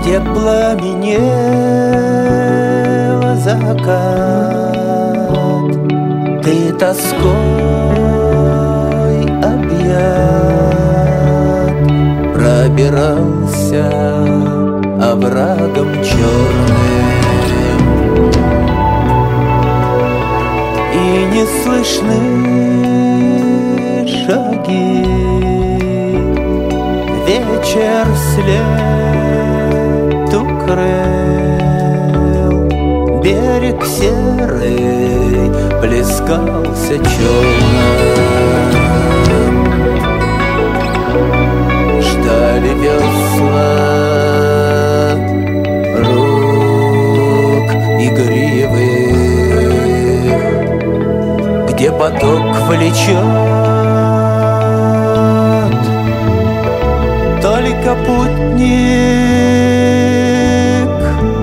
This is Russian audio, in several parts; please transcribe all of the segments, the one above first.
где пламенела закат, ты тоской объят, пробирался оврагом черным, и не слышны шаги. Вечер след укрыл, берег серый плескался черным. Ждали весла рук игривых, где поток влечет, только путник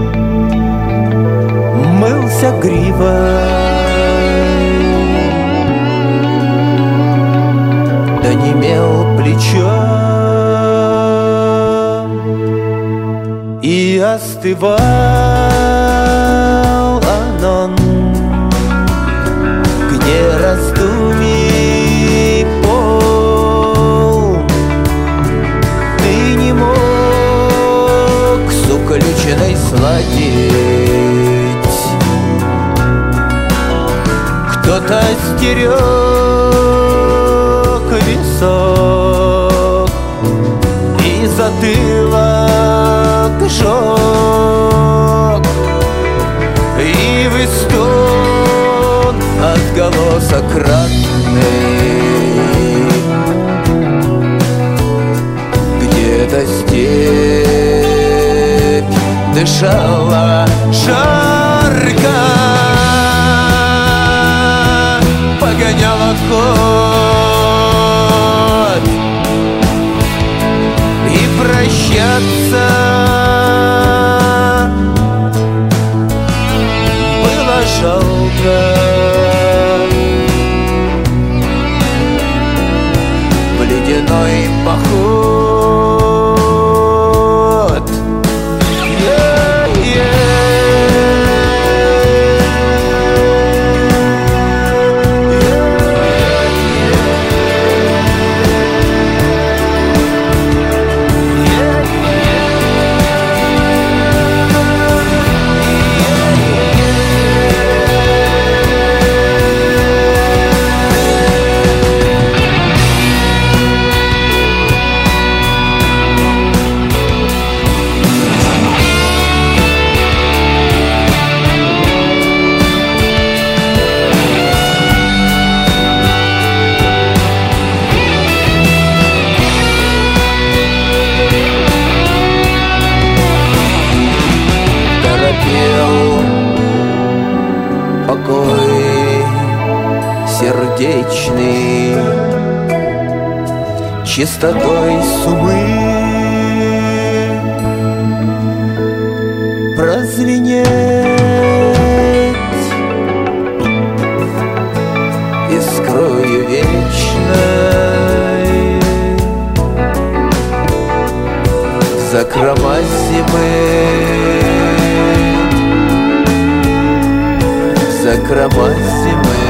мылся гривой, да немел плечом и остывал анон, где раздумий пол. Ты не мог с уключенной сладить, кто-то стерег висок и затылок жег, и в истон отголосок ратный. Где-то степь дышала жарко, погоняла ход, и прощаться было жалко. В ледяной поход покой сердечный, чистотой сумы прозвенеть искрою вечной в закрома зимы, в закрома зимы.